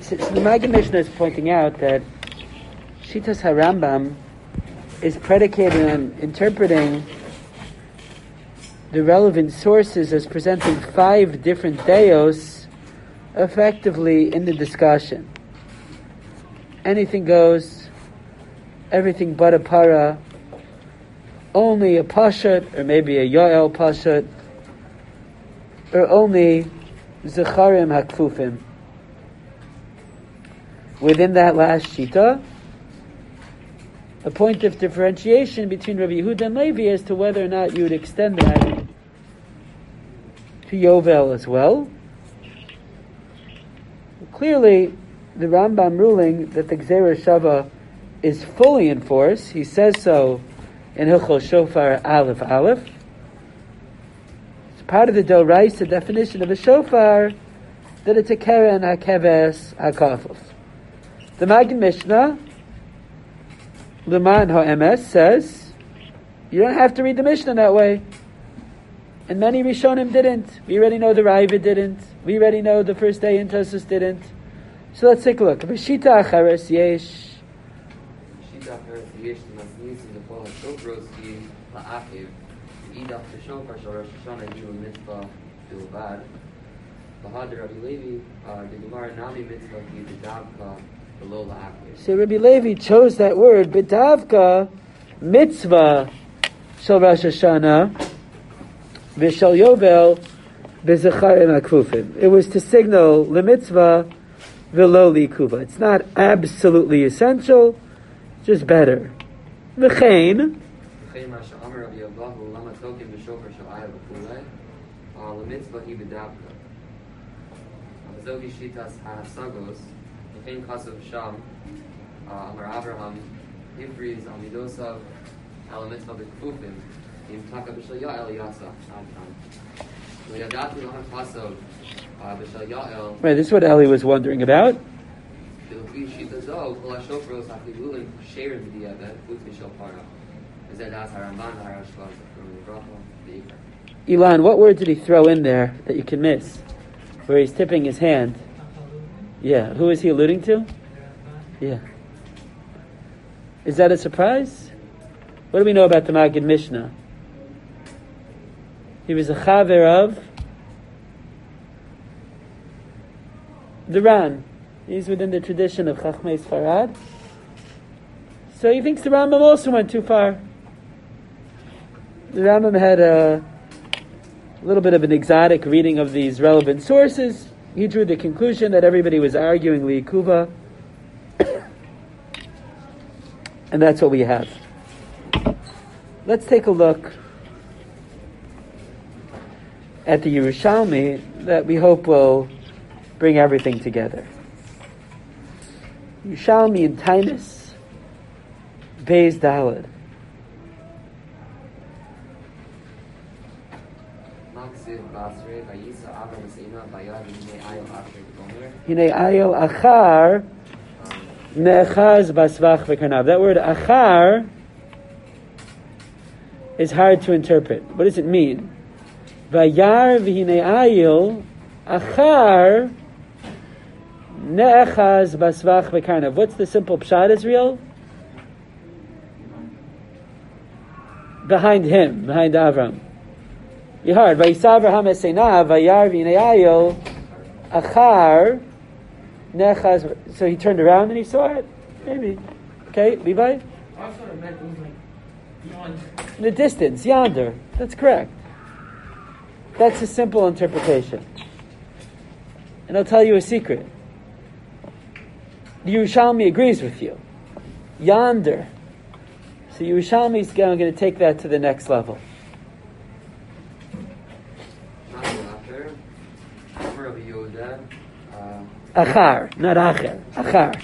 So the Maggid Mishnah is pointing out that Shitas HaRambam is predicated on interpreting the relevant sources as presenting 5 different deos effectively in the discussion. Anything goes, everything but a para, only a pashat, or maybe a yoel pashat, or only zecharim hakfufim. Within that last shita, a point of differentiation between Rabbi Yehuda and Levi as to whether or not you would extend that to Yovel as well. Clearly, the Rambam ruling that the Gzeira Shava is fully in force, he says so in Hilchos Shofar Aleph Aleph. It's part of the Doraisa definition of a shofar that it's a keren hakeves hakafuf. The Maggid Mishnah, L'man ha'emes, says you don't have to read the Mishnah that way. And many Rishonim didn't. We already know the Raiva didn't. We already know the first day in Tosfos didn't. So let's take a look. V'shita achares yesh. V'shita achares yesh l'masnis l'kol ha'shofroski la'achiv v'idach t'shofar shel Rosh Hashanah yu mitzvah bilvad v'had Rabbi Levi the Gemara nami mitzvah ki b'davka below la'achiv. So Rabbi Levi chose that word b'davka mitzvah shel Rosh Hashanah v'shel Yovel b'zecharim hakfufim. It was to signal the mitzvah v'lo likuva. It's not absolutely essential, just better. V'chein. V'chein ma she'amar Rabbi Abahu lama tokim b'shofar shel ayah v'kulei l'mitzvah hi b'davka. V'zogi shitas ha'asagos v'chein kasav sham amar Avraham hivriz amidosav al mitzvah b'kfufim im taka b'shel ya'el yasa adkan. V'yadati l'han kasav b'shel ya'el. Right, this is what Eli was wondering about. Ilan, what word did he throw in there that you can miss? Where he's tipping his hand. Yeah, who is he alluding to? Yeah. Is that a surprise? What do we know about the Maggid Mishnah? He was a chaver of the Ran. He's within the tradition of Chachmei Sfarad. So he thinks the Rambam also went too far. The Rambam had a little bit of an exotic reading of these relevant sources. He drew the conclusion that everybody was arguing liikuva. And that's what we have. Let's take a look at the Yerushalmi that we hope will bring everything together. Yerushalmi in Tainus, Beis Daled. Hinei ayol achar ne'echaz basvach v'karnav. That word achar is hard to interpret. What does it mean? Vayar v'hinei ayol achar ne'echaz basvach v'karnav. What's the simple pshat, Israel? Behind him, behind Avram. You heard, Vayisav Avraham eseinav vayar v'hinei ayol achar ne'echaz. So he turned around and he saw it? Maybe. Okay, Levi? I thought it meant it was like beyond. In the distance, yonder. That's correct. That's a simple interpretation. And I'll tell you a secret. The Yerushalmi agrees with you. Yonder. So Yerushalmi is going to take that to the next level. Achar, not acher. Achar.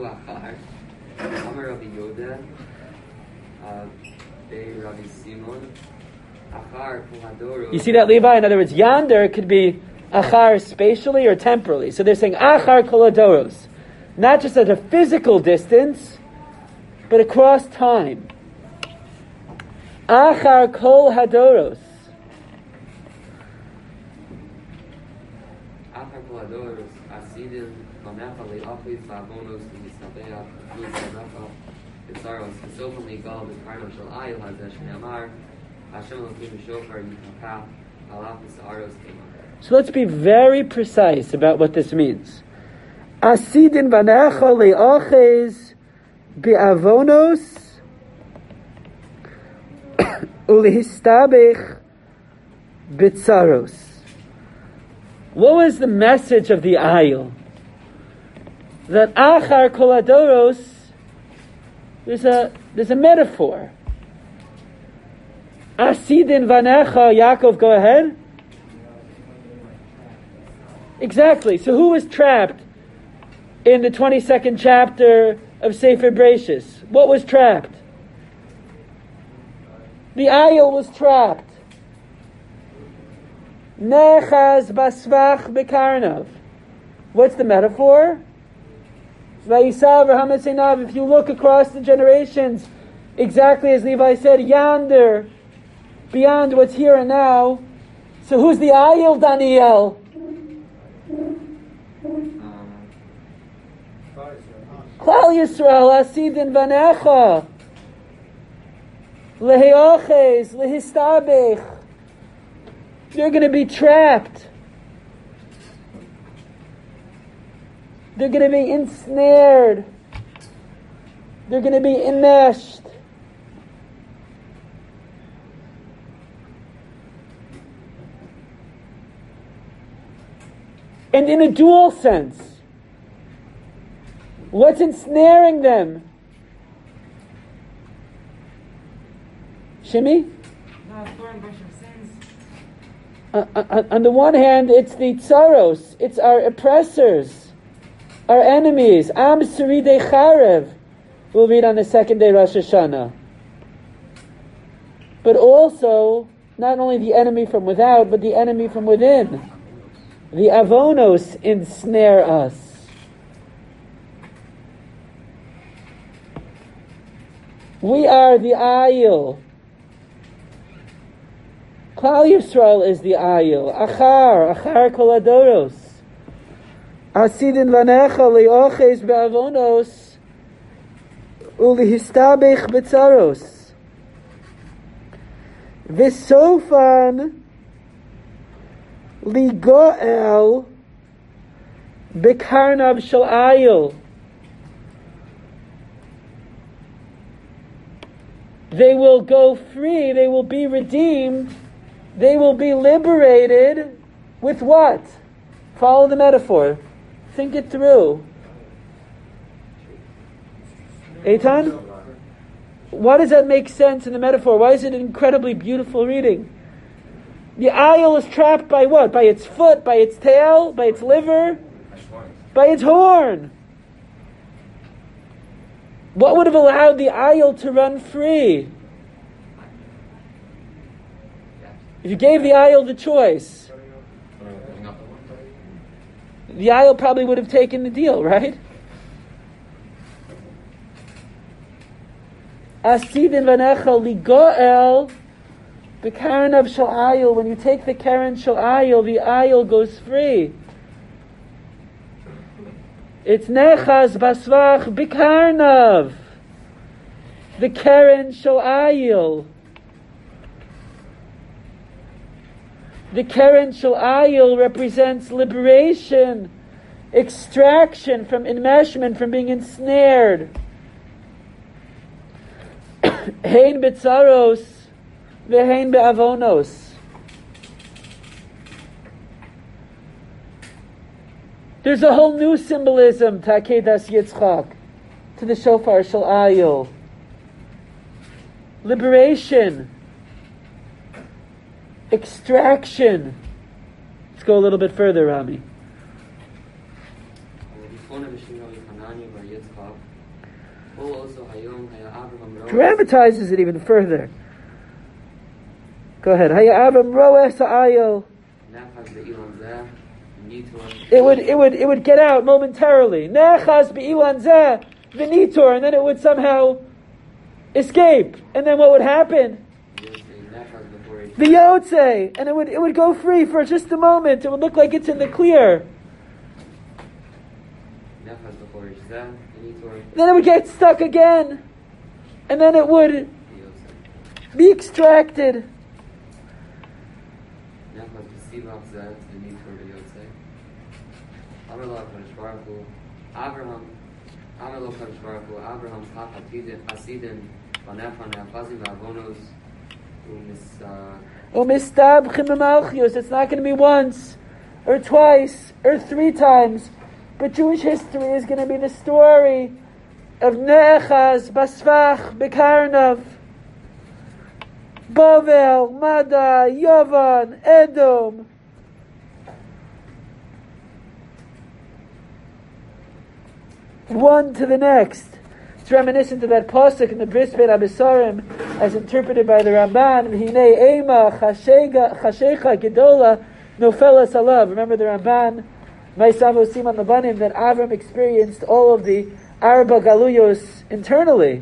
You see that, Levi? In other words, yonder could be achar spatially or temporally. So they're saying achar kol hadoros, not just at a physical distance, but across time. Achar kol hadoros. Achar kol hadoros, Asidim, Vanecha le'achis, Va'avonos, V'yistabeach, V'yistabecha, V'tzaros, V'sofam le'gal, V'karno shel ayil, Hazeh shne'amar, Hashem Elokim Shofar Yitapah Alafis Aros Kemar. So let's be very precise about what this means. Asidin vanecha le'aches be'avonos ulehistabech b'tzaros. What was the message of the ayil? That achar kol hadoros, there's a metaphor. Asidin vanecha, Yaakov, go ahead. Exactly. So who was trapped in the 22nd chapter of Sefer Bereishis? What was trapped? The ayil was trapped. Nechaz basvach bekarnav. What's the metaphor? If you look across the generations, exactly as Levi said, yonder, beyond what's here and now. So who's the ayil, Daniel? Klal Yisrael, Asidin vanecha, leheoches, lehistabech. They're going to be trapped. They're going to be ensnared. They're going to be enmeshed. And in a dual sense. What's ensnaring them? Shimi? On the one hand, it's the tsaros, it's our oppressors, our enemies. Am Suridei Charev, we'll read on the second day Rosh Hashanah. But also, not only the enemy from without, but the enemy from within. The avonos ensnare us. We are the ayil. Klal Yisrael is the ayil. Achar kol hadoros. Asidin vanecha le'oches be'avonos ulehistabech b'tzaros. V'sofan ligoel bekarnav shel ayil. They will go free, they will be redeemed, they will be liberated with what? Follow the metaphor. Think it through. Eitan? Why does that make sense in the metaphor? Why is it an incredibly beautiful reading? The ayil is trapped by what? By its foot, by its tail, by its liver, by its horn. What would have allowed the ayil to run free? If you gave the ayil the choice, the ayil probably would have taken the deal, right? Asidin vanecha ligoel bekarnav shel ayil. When you take the keren shel ayil, the ayil goes free. It's nechaz basvach bikarnav. The keren shel ayil. The keren shel ayil represents liberation, extraction from enmeshment, from being ensnared. Hein betzaros, ve'hein be'avonos. There's a whole new symbolism, Takedas Yitzchak, to the shofar shel ayil. Liberation. Extraction. Let's go a little bit further, Rami. Dramatizes it even further. Go ahead. Hayavim roes ha'ayil. It would get out momentarily. Nechaz be'ilan zeh v'nitor, and then it would somehow escape. And then what would happen? The yotze, and it would go free for just a moment. It would look like it's in the clear. Nefas before Ishzeh, Initor, Then it would get stuck again. And then it would Yosef. be extracted. Nefas B'Sivach Zeh, Initor, Yosef. Amallah Kadosh Baruch Hu, Abraham, Amallah Kadosh Baruch Hu, Abraham, Kach Hasidin, Vanefan, Nefazim, Avonos, Umistabchim b'malchius. It's not going to be once, or twice, or 3 times. But Jewish history is going to be the story of Ne'echaz, Basfach, Bekarnav, Bavel, Mada, Yavan, Edom. One to the next. It's reminiscent of that pasuk in the Bris Bein Abisarim, as interpreted by the Ramban. V'hinei ema chashecha gedola nofelas alav. Remember the Ramban, Ma'asav Siman Labanim, that Avram experienced all of the Arba Galuyos internally.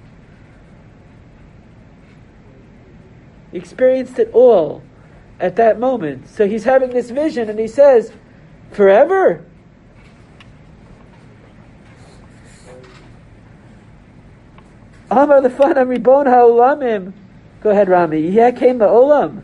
He experienced it all at that moment. So he's having this vision, and he says, "Forever." Amar lefanam ribon ha'olamim. Go ahead, Rami. Yeah, came the olam.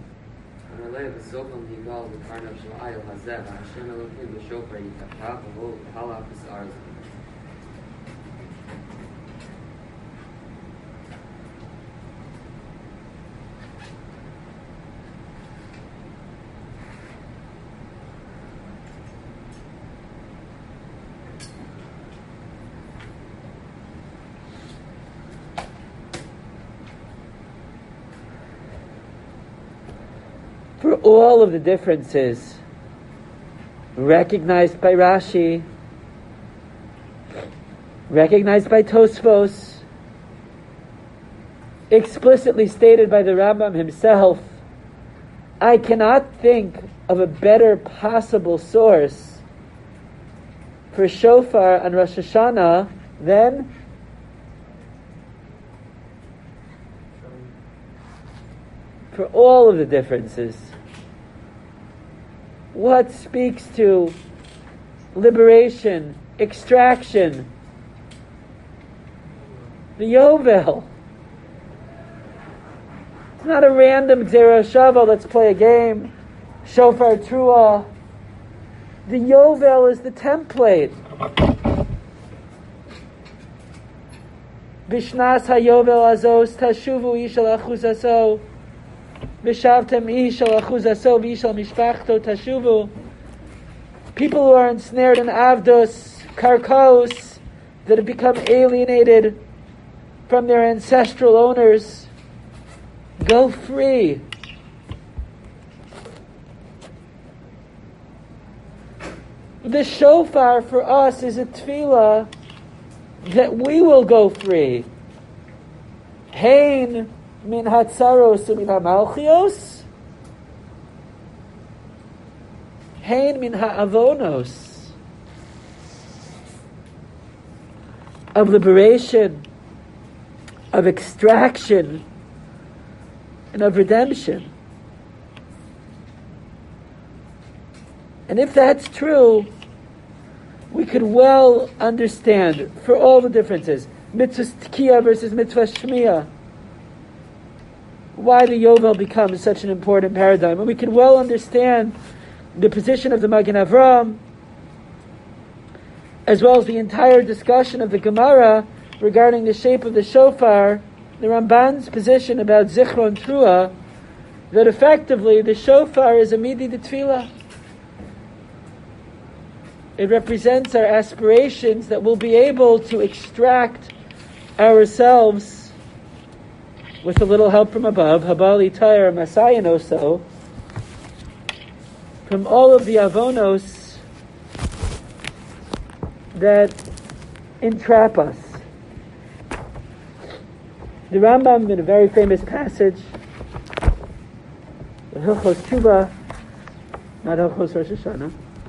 For all of the differences recognized by Rashi, recognized by Tosfos, explicitly stated by the Rambam himself, I cannot think of a better possible source for shofar on Rosh Hashanah than for all of the differences. What speaks to liberation, extraction? The Yovel. It's not a random Gzera Shava, let's play a game. Shofar Trua. The Yovel is the template. Bishnas HaYovel Azos Tashuvu Ishal Achuzaso. Mishavtem ishal achuzaso v'ishal mishpachto tashuvu. People who are ensnared in avdos, karkos, that have become alienated from their ancestral owners, go free. The shofar for us is a tefillah that we will go free. Hein min hatzaros u'min hamalchios, hein min ha'avonos, of liberation, of extraction, and of redemption. And if that's true, we could well understand, for all the differences, mitzvah tkiya versus mitzvah shmiyah, why the Yovel becomes such an important paradigm. And we can well understand the position of the Magen Avram, as well as the entire discussion of the Gemara regarding the shape of the shofar, the Ramban's position about Zichron Trua, that effectively the shofar is a midi de tefillah. It represents our aspirations that we'll be able to extract ourselves with a little help from above, Habali Tayar Masayanoso, from all of the avonos that entrap us. The Rambam, in a very famous passage, the Hilchos Tshuva, not Hilchos Rosh Hashanah,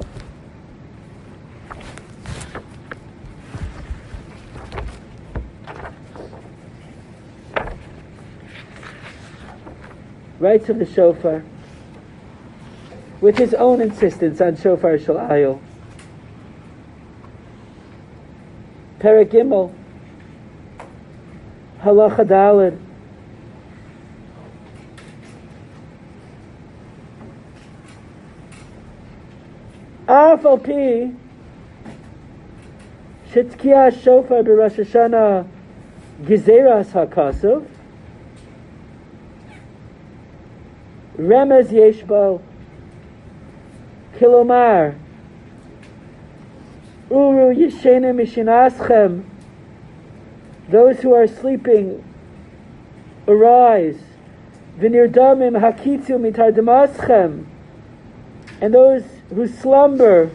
writes of the shofar, with his own insistence on shofar shel ayil. Perek Gimel, Halacha Daled. Af al pi shetzkiya shofar b'Rosh Hashanah gezeras hakasuv remez yesh bo kilomar uru yishene mishinaschem, those who are sleeping arise, v'nirdamim hakitzu mitardamaschem, and those who slumber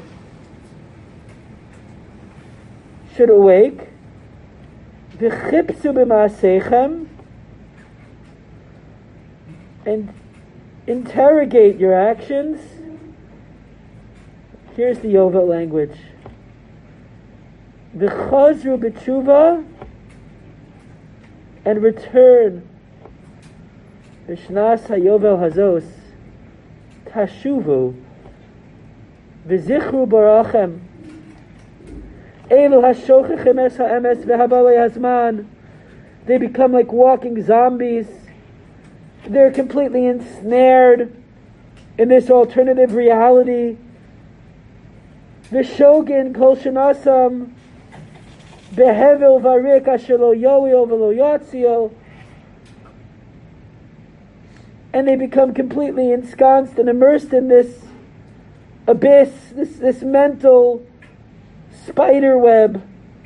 should awake. V'chipsu b'maasechem, and interrogate your actions. Here's the Yovel language. V'chazru b'tshuva, and return. V'shnas hayovel hazos tashuvu v'zichru barachem elu hashochechem es ha'emes v'habalei hazman. They become like walking zombies. They're completely ensnared in this alternative reality. V'shogin kol shenasam behevel varik asher lo yoel v'lo yatzil. And they become completely ensconced and immersed in this abyss, this mental spider web.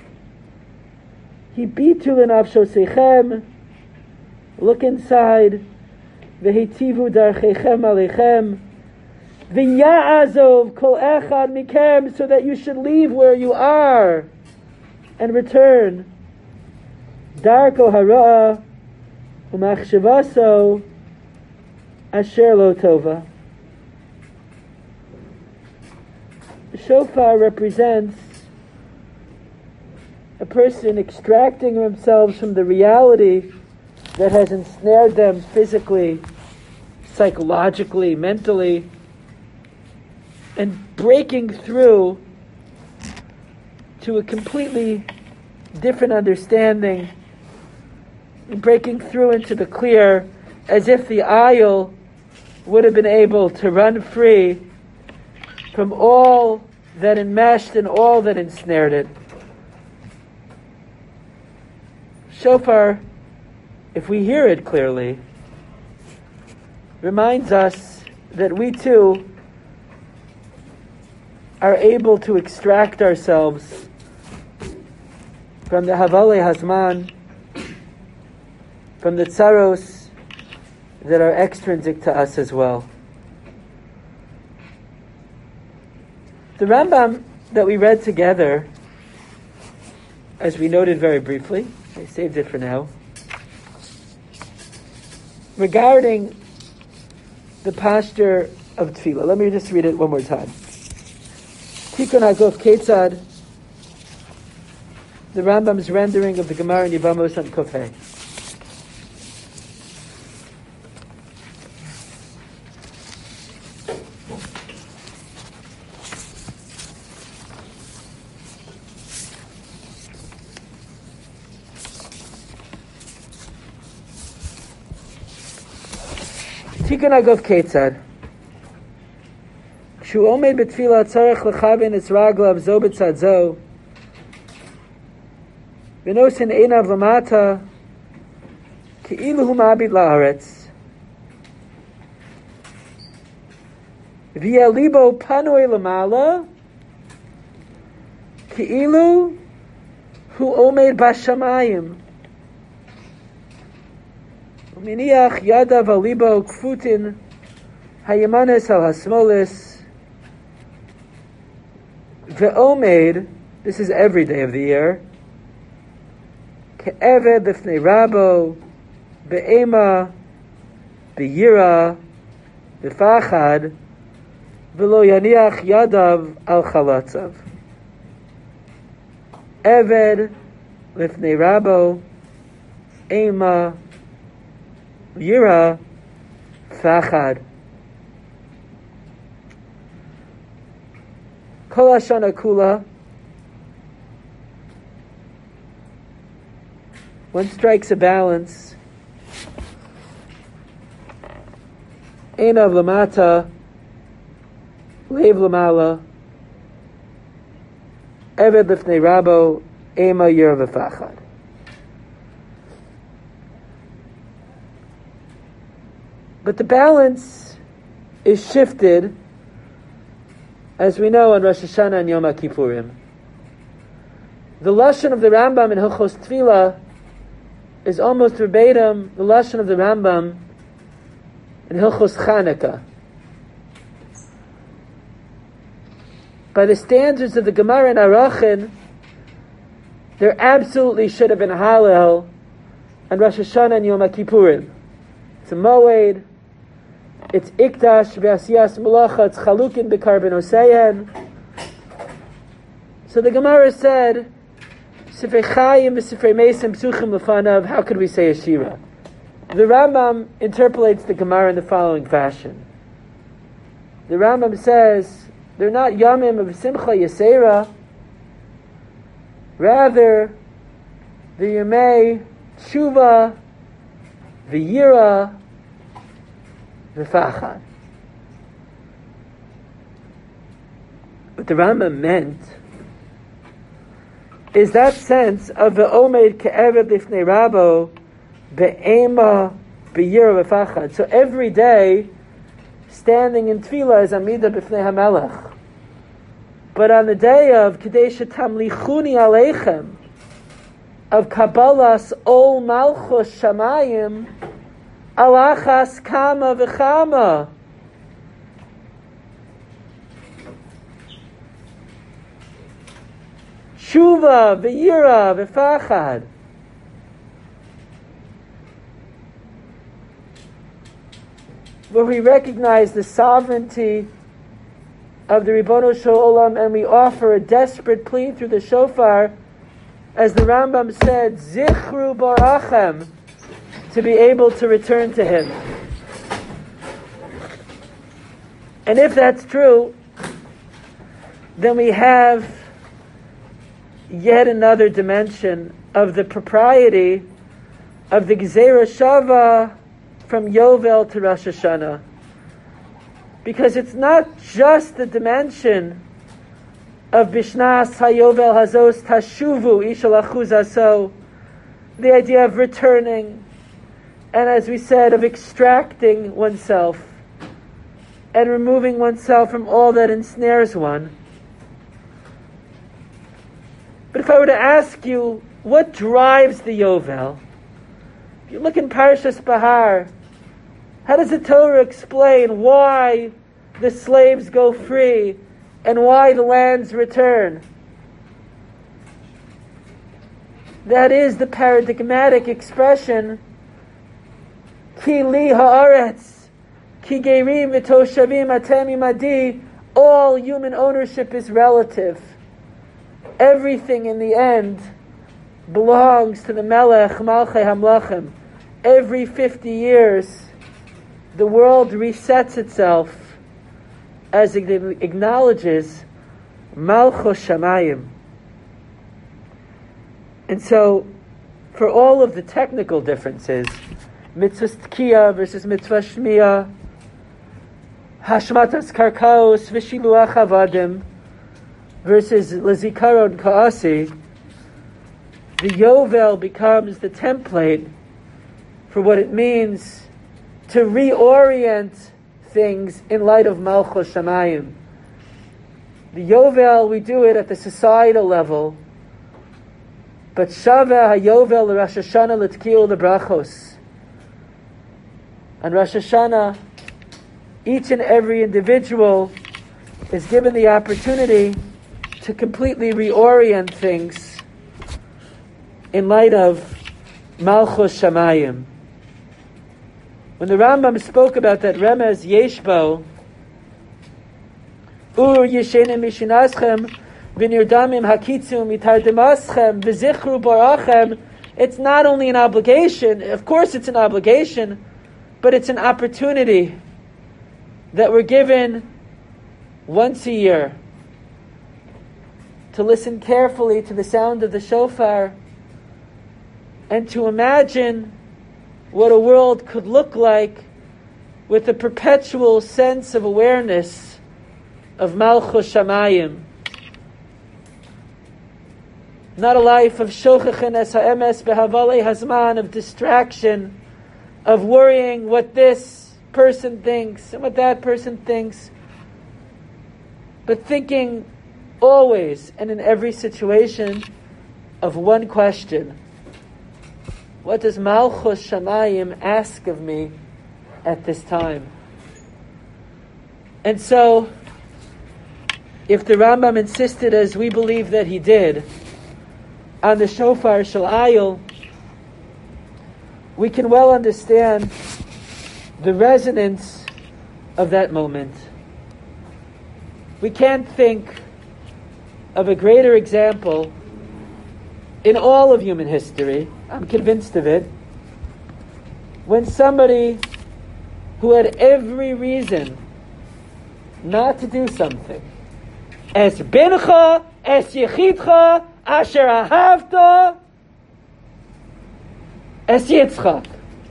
Hibitu l'nafsho sechem, look inside. V'hitivu darchechem alechem, v'ya'azov kol echad mikem, so that you should leave where you are and return. Darko hara umachshavaso asher lo tova. Shofar represents a person extracting themselves from the reality that has ensnared them physically, psychologically, mentally, and breaking through to a completely different understanding, and breaking through into the clear, as if the ayil would have been able to run free from all that enmeshed and all that ensnared it. Shofar, if we hear it clearly, reminds us that we too are able to extract ourselves from the Havalei Hazman, from the tsaros that are extrinsic to us as well. The Rambam that we read together, as we noted very briefly, I saved it for now, regarding the posture of tefillah. Let me just read it one more time. Tikun Haguf Ketzad, the Rambam's rendering of the Gemara in Yevamos on Kofei. Tikun Haguf Ketzad. Shu omed betfilah tzarech lechavin es raglav zo b'tzad zo v'nosin einav lamata ki'ilu hu ma'abid la'aretz v'yeh libo panoi lamala ki'ilu hu omed bashamayim Miniach yadav alibo kfutin hayamanes al hasmolis ve'omed. This is every day of the year. Ke'eved lifnei rabo be'ema be'yira be'fachad ve'lo yaniach yadav al chalatzav. Eved lifnei rabo ema Yira Fachad. Kol Hashana Kula, one strikes a balance. Einav lamata, leiv lamala, eved lifnei rabo, ema yer v'fachad. But the balance is shifted, as we know, on Rosh Hashanah and Yom Kippurim. The lashon of the Rambam in Hilchos Tefillah is almost verbatim the lashon of the Rambam in Hilchos Chanukah. By the standards of the Gemara and Arachin, there absolutely should have been Hallel on Rosh Hashanah and Yom Kippurim. It's a Moed, it's Ikdash B'asiyas Melacha, it's Chalukin B'Karban Oseyen. So the Gemara said, Sifrei Chayim v'Sifrei Mesim Psuchim Lefanav, how could we say a Shira? The Rambam interpolates the Gemara in the following fashion. The Rambam says, they're not Yamim of Simcha Yasera, rather, the Yemei Tshuva, V'yira, V'fachad. What the Rambam meant is that sense of the Omed Ke'eved Lifnei Rabo Be'ema B'yira V'fachad. So every day, standing in Tefillah is Amida B'fnei HaMelech. But on the day of Kadesh Tamlichuni Aleichem, of Kabbalas Ol Malchus Shamayim, Alachas Kama V'chama. Shuva V'yira V'fachad. Where we recognize the sovereignty of the Ribono Shel Olam, and we offer a desperate plea through the shofar, as the Rambam said, Zichru Barachem, to be able to return to Him. And if that's true, then we have yet another dimension of the propriety of the Gezerah Shava from Yovel to Rosh Hashanah. Because it's not just the dimension of Bishnas HaYovel Hazos Tashuvu Ishal Achuz Aso, the idea of returning, and as we said, of extracting oneself and removing oneself from all that ensnares one. But if I were to ask you, what drives the Yovel? If you look in Parshas Bahar, how does the Torah explain why the slaves go free and why the lands return? That is the paradigmatic expression, Ki li haaretz, ki gerim v'toshavim atem imadi, all human ownership is relative. Everything in the end belongs to the Melech Malchei Hamlachim. Every 50 years, the world resets itself as it acknowledges Malchus Shamayim. And so, for all of the technical differences, Mitzvah Tkiya versus Mitzvah Shmiya, Hashmatas Karkaos V'Shiluach Avadim versus Lezikaron Ka'asi, the Yovel becomes the template for what it means to reorient things in light of Malchus Shamayim. The Yovel, we do it at the societal level, but Shaveh HaYovel Rosh Hashanah L'Tkiyu L'Brachos. On Rosh Hashanah, each and every individual is given the opportunity to completely reorient things in light of Malchus Shamayim. When the Rambam spoke about that Remez Yeshbo, Ur Yeshenim Mishinaschem, V'nirdamim Hakitzum Mitardemaschem, V'zichru Barachem, it's not only an obligation, of course it's an obligation, but it's an opportunity that we're given once a year to listen carefully to the sound of the shofar and to imagine what a world could look like with a perpetual sense of awareness of Malchus Shamayim. Not a life of shochachen es ha'emes behavalei hazman, of distraction, of worrying what this person thinks and what that person thinks, but thinking always and in every situation of one question: what does Malchus Shamayim ask of me at this time? And so, if the Rambam insisted, as we believe that he did, on the shofar shel ayil, we can well understand the resonance of that moment. We can't think of a greater example in all of human history, I'm convinced of it, when somebody who had every reason not to do something, es bincha, es yechidcha, asher ahavta, es Yitzchak.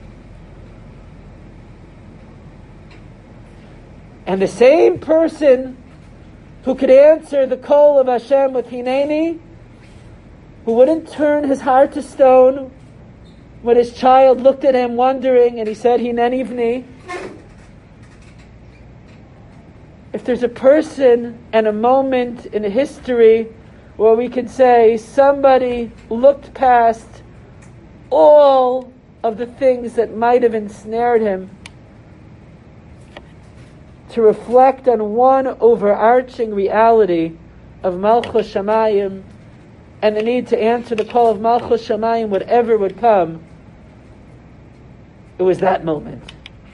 And the same person who could answer the call of Hashem with Hineni, who wouldn't turn his heart to stone when his child looked at him wondering and he said, Hineni v'ni. If there's a person and a moment in history where we could say somebody looked past all of the things that might have ensnared him to reflect on one overarching reality of Malchus Shamayim and the need to answer the call of Malchus Shamayim, whatever would come, it was that moment.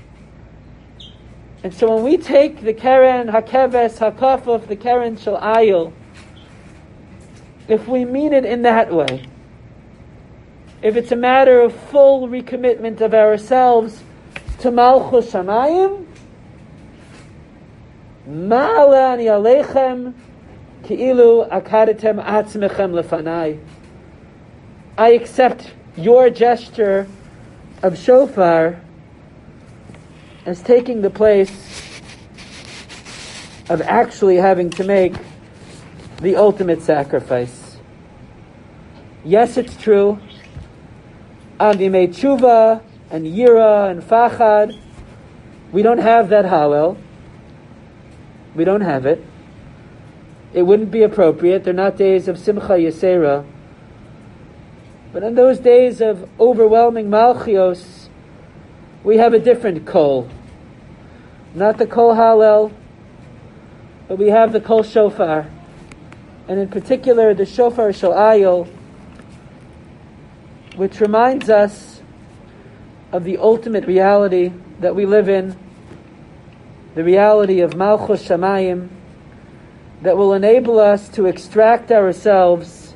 And so when we take the Keren HaKeves HaKafuf, the Keren Shel Ayil, if we mean it in that way, if it's a matter of full recommitment of ourselves to Malchus Shamayim, Ma'ala ani aleichem ki'ilu akadatem atzmechem lefanai. I accept your gesture of shofar as taking the place of actually having to make the ultimate sacrifice. Yes, it's true. On Yimei Tshuva and Yira and Fachad, we don't have that Hallel. We don't have it. It wouldn't be appropriate. They're not days of Simcha Yisera. But in those days of overwhelming Malchios, we have a different Kol. Not the Kol Hallel, but we have the Kol Shofar. And in particular, the Shofar Shel Ayil, which reminds us of the ultimate reality that we live in, the reality of Malchus Shamayim, that will enable us to extract ourselves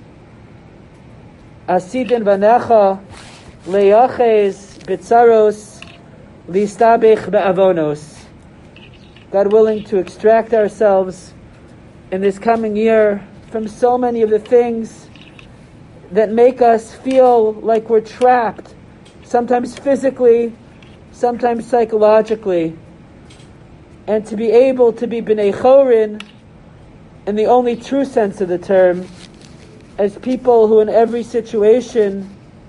Asidin Vanecha Le'aches Bitzaros Listabich Be'avonos. God willing, to extract ourselves in this coming year from so many of the things that make us feel like we're trapped, sometimes physically, sometimes psychologically, and to be able to be B'nei Chorin in the only true sense of the term, as people who in every situation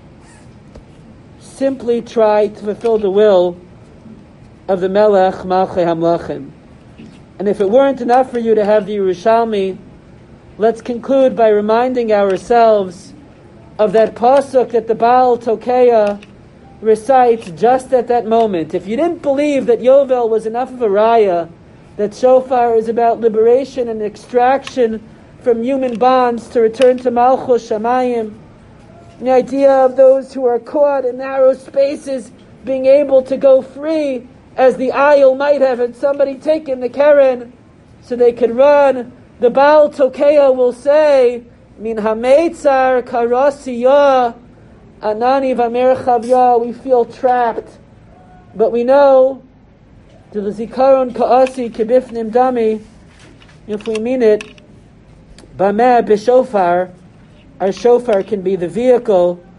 simply try to fulfill the will of the Melech Malchei Hamlachim. And if it weren't enough for you to have the Yerushalmi, let's conclude by reminding ourselves of that pasuk that the Baal Tokeya recites just at that moment. If you didn't believe that Yovel was enough of a raya, that shofar is about liberation and extraction from human bonds to return to Malchus Shamayim, the idea of those who are caught in narrow spaces being able to go free, as the ayil might have had somebody taken the keren so they could run. The Baal Tokeya will say, Min hametzar karasiya anani v'merchavya. We feel trapped, but we know the zikaron kaasi kibifnim dami. If we mean it, b'meh b'shofar, our shofar can be the vehicle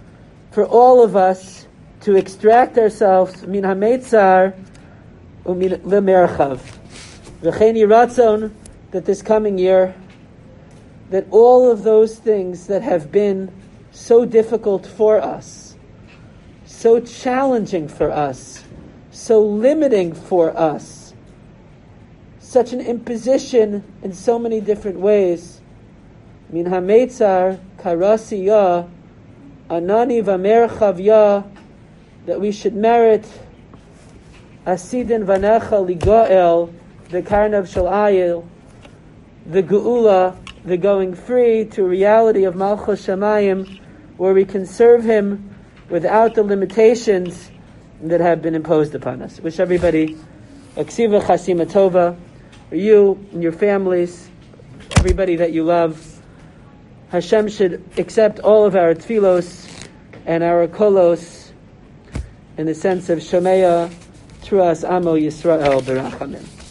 for all of us to extract ourselves min hametzar umin lemerchav. V'chein yiratzon, that this coming year, that all of those things that have been so difficult for us, so challenging for us, so limiting for us, such an imposition in so many different ways, min hametzar karasi ya, anani v'merchav ya, that we should merit asidin vanecha ligael, the karnav shel ayil, the geula, the going free to a reality of Malchus Shamayim, where we can serve Him without the limitations that have been imposed upon us. Wish everybody a ksiva chasima tova, for you and your families, everybody that you love. Hashem should accept all of our tfilos and our kolos in the sense of Shomea Truas Amo Yisrael Berachamim.